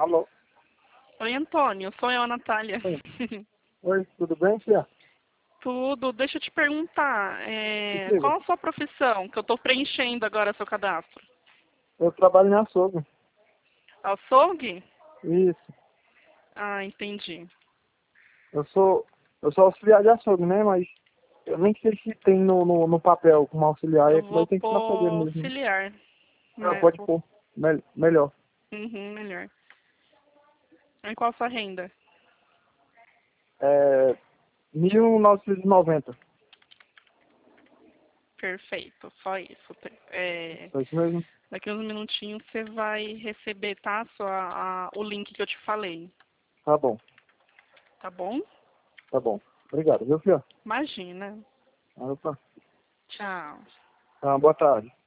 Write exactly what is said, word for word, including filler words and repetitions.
Alô? Oi, Antônio. Sou eu, a Natália. Oi, Oi, tudo bem, Fia? Tudo. Deixa eu te perguntar, é, Diga. qual a sua profissão? Que eu estou preenchendo agora seu cadastro. Eu trabalho na açougue. Açougue? Isso. Ah, entendi. Eu sou, eu sou auxiliar de açougue, né? Mas eu nem sei se tem no, no, no papel como auxiliar, Eu é que vai vou ter que ser açougueiro pôr mesmo. auxiliar. Ah, Né? pode Vou- pôr. Mel- melhor. Uhum, melhor. E qual a sua renda? É mil novecentos e noventa. Perfeito, só isso. É, É isso mesmo? daqui uns minutinhos você vai receber, tá? Sua, a- o link que eu te falei. Tá bom, Tá bom? tá bom. Obrigado, viu, Fia? Imagina. Opa. Tchau. Ah, boa tarde.